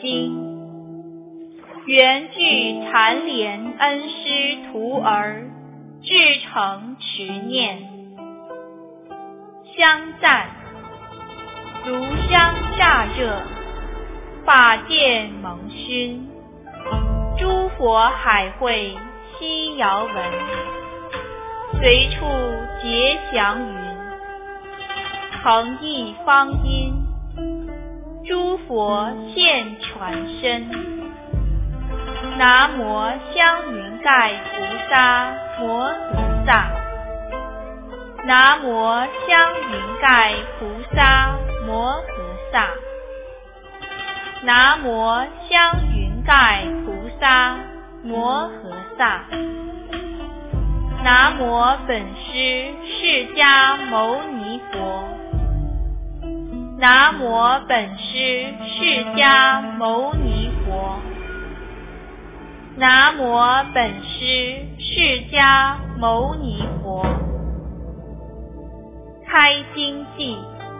经，缘具残怜恩师徒儿，至诚持念。香赞，炉香乍热，法界蒙熏，诸佛海会悉遥闻，随处结祥云，恒毅方音，诸佛现传身。南无香云盖菩萨摩诃萨，南无香云盖菩萨摩诃萨，南无香云盖菩萨摩诃萨，南无本师释迦牟尼佛，南无本师释迦牟尼佛，南无本师释迦牟尼佛。开经偈，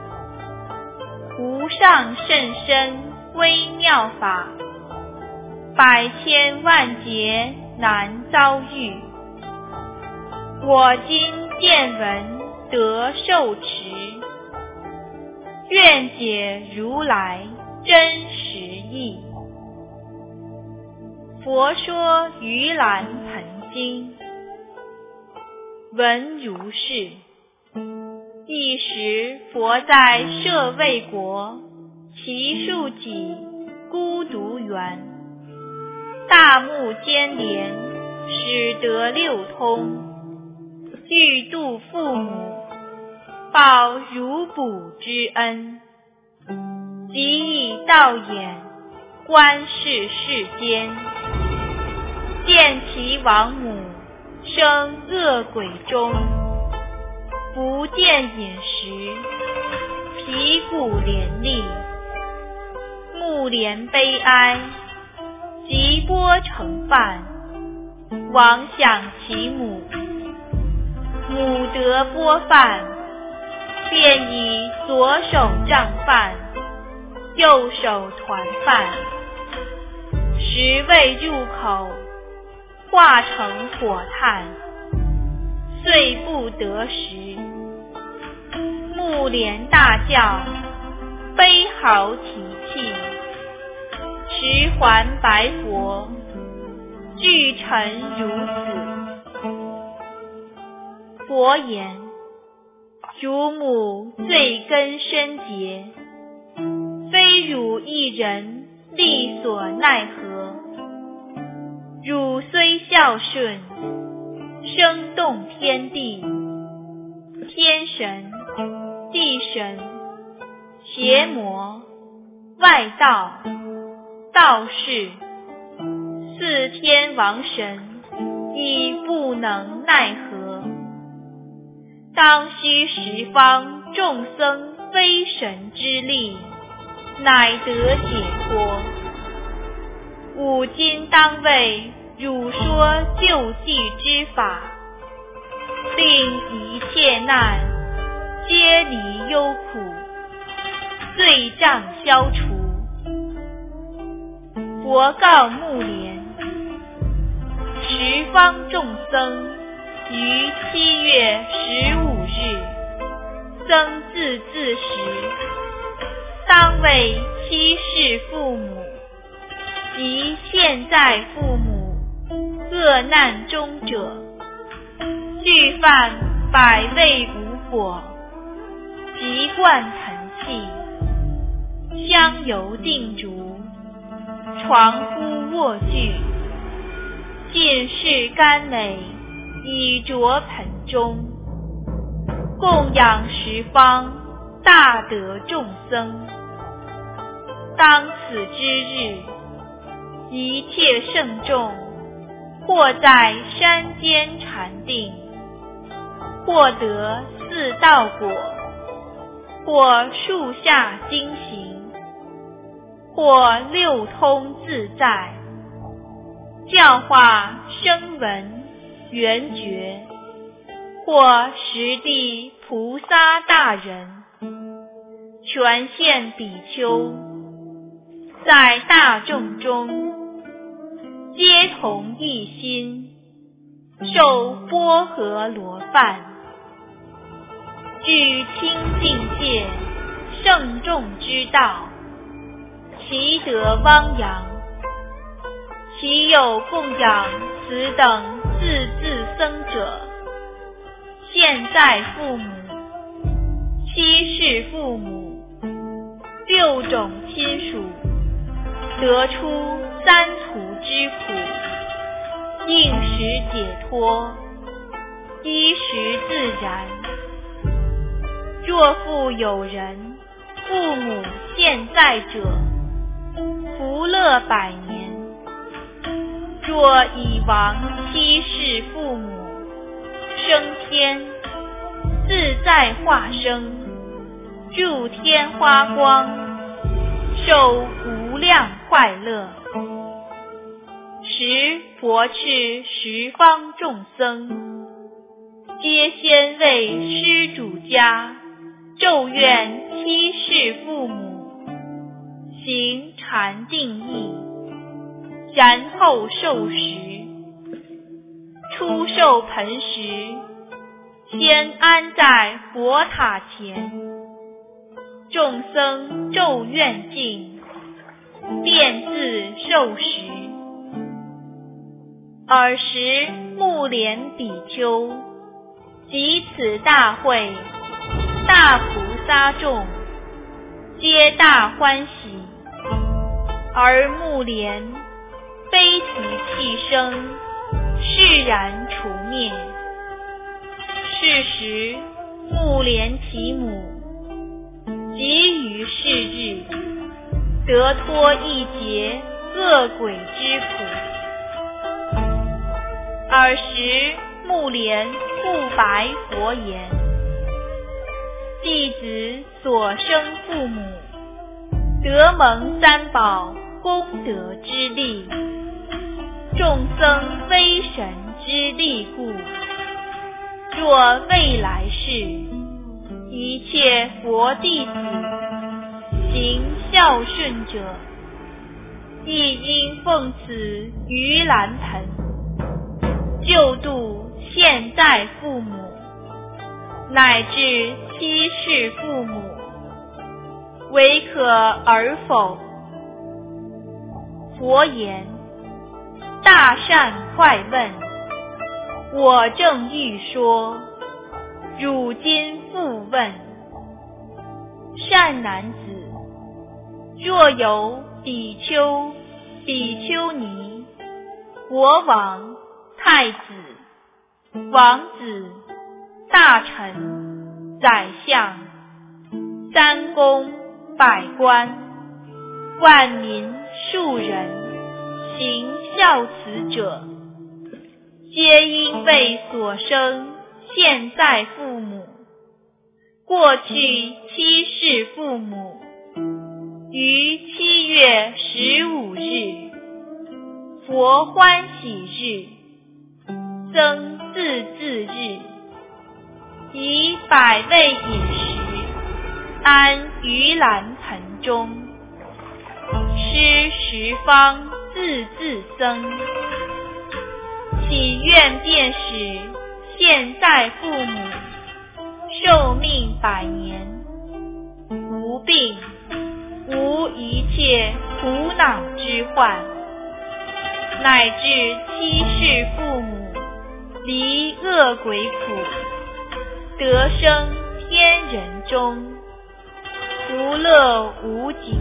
无上甚深微妙法，百千万劫难遭遇。我今见闻得受持，愿解如来真实义。佛说盂兰盆经，闻如是。一时佛在舍卫国祇树己孤独园，大目犍连始得六通，欲度父母，报乳哺之恩，即以道眼观视世间，见其亡母生恶鬼中，不见饮食，皮骨连立，目连悲哀，即钵盛饭，往想其母，母得钵饭，便以左手杖饭，右手团饭，食未入口，化成火炭，遂不得食。目连大叫，悲嚎啼泣，持还白佛，具陈如此。佛言：汝母罪根深结，非汝一人力所奈何。汝虽孝顺，生动天地，天神、地神、邪魔、外道、道士、四天王神，亦不能奈何。当须十方众僧非神之力，乃得解脱。吾今当为汝说救济之法，令一切难皆离忧苦，罪障消除。佛告目连：十方众僧于7月15日僧自时，当为七世父母及现在父母恶难中者，具犯百味无果，即灌盆器，香油定烛，床敷卧具，尽是甘美以着盆中，供养十方大德众僧。当此之日，一切圣众，或在山间禅定，或得四道果，或树下经行，或六通自在，教化声闻缘觉，或十地菩萨大人，全现比丘， 在大众中，皆同一心，受波河罗饭，具清净戒，圣众之道，其德汪洋。其有供养此等自僧者，现在父母、七世父母、六种亲属，得出三途之苦，应时解脱，衣食自然。若复有人父母现在者，福乐百年。若已亡七世父母，升天，自在化生，入天花光，受无量快乐。时佛敕十方众僧，皆先为施主家咒愿七世父母，行禅定意，然后受食。初受盆时，先安在佛塔前，众僧咒愿尽，便自受食。尔时目连比丘及此大会大菩萨众，皆大欢喜，而目连悲啼泣声，释然除灭。是时目连其母即于是日，得脱一劫恶鬼之苦。尔时目连复白佛言：弟子所生父母，得蒙三宝功德之力，众僧威神之力故，若未来世一切佛弟子行孝顺者，亦应奉此盂兰盆，救度现在父母，乃至七世父母，唯可而否？佛言：大善快问，我正欲说，汝今复问。善男子，若有比丘、比丘尼、国王、太子、王子、大臣、宰相、三公、百官、万民庶人行孝慈者，皆因为所生现在父母、过去七世父母，于7月15日佛欢喜日、僧自治日，以百味饮食安盂兰盆中，施十方自僧，祈愿便使现在父母寿命100年，无病，无一切苦恼之患，乃至七世父母离恶鬼苦，得生天人中，福乐无极。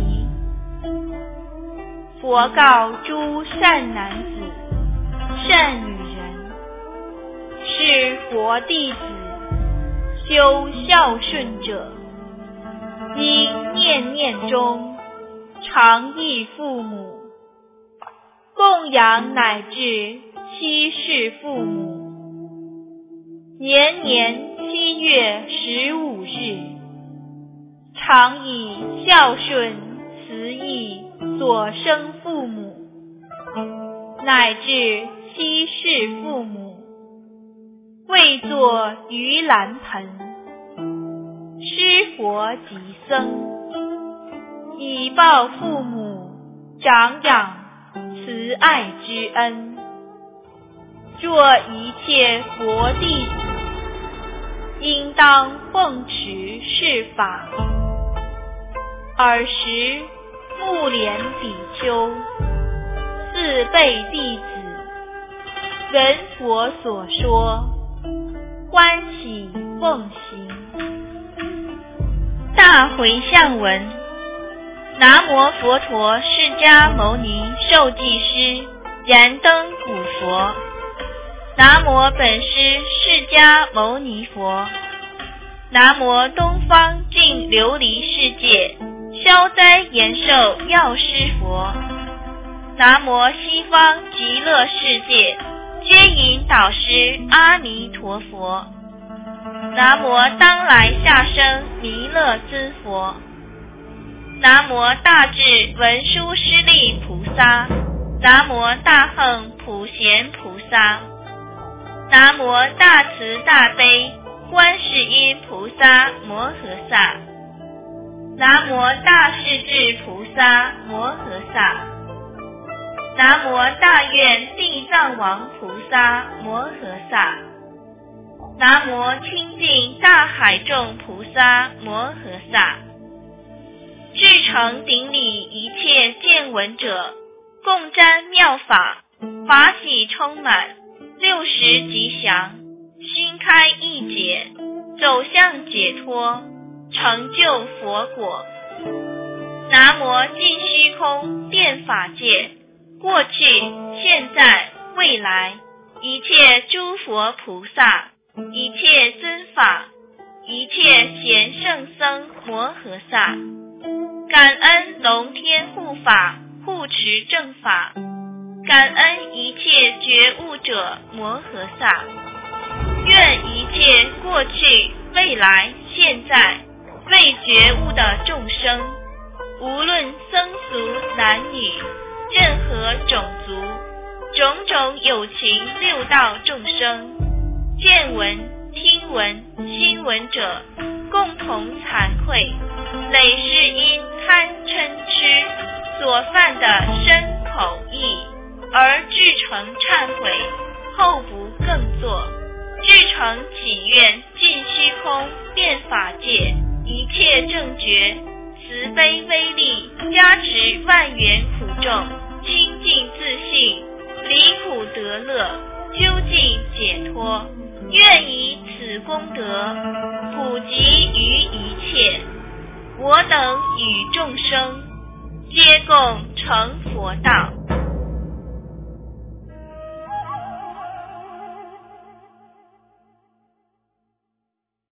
佛告诸善男子、善女人：是佛弟子修孝顺者，应念念中常忆父母，供养乃至七世父母，年年7月15日，常以孝顺慈义所生父母，乃至七世父母，为作盂兰盆，施佛及僧，以报父母长养慈爱之恩。若一切佛弟子，应当奉持是法。尔时目连比丘、四辈弟子闻佛所说，欢喜奉行。大回向文：南无佛陀释迦牟尼受记师燃灯古佛。南无本师释迦牟尼佛。南无东方净琉璃世界消灾延寿药师佛。南无西方极乐世界接引导师阿弥陀佛。南无当来下生弥勒尊佛。南无大智文殊师利菩萨。南无大横普贤菩萨。南无大慈大悲观世音菩萨摩诃萨。南无大势至菩萨摩诃萨。南无大愿地藏王菩萨摩诃萨。南无清净大海众菩萨摩诃萨。至诚顶礼一切见闻者，共沾妙法，法喜充满，60吉祥，心开意解，走向解脱，成就佛果。南无尽虚空遍法界，过去现在未来一切诸佛菩萨，一切尊法，一切贤圣僧摩诃萨。感恩龙天护法护持正法，感恩一切觉悟者摩诃萨。愿一切过去未来现在未觉悟的众生，无论僧俗男女，任何种族，种种有情六道众生，见闻听闻心闻者，共同惭愧，累世因贪嗔痴所犯的身口意，而至诚忏悔，后不更作，至诚祈愿尽虚空遍法界一切正觉慈悲威力加持万缘苦众，清净自信，离苦得乐，究竟解脱。愿以此功德普及于一切，我等与众生皆共成佛道。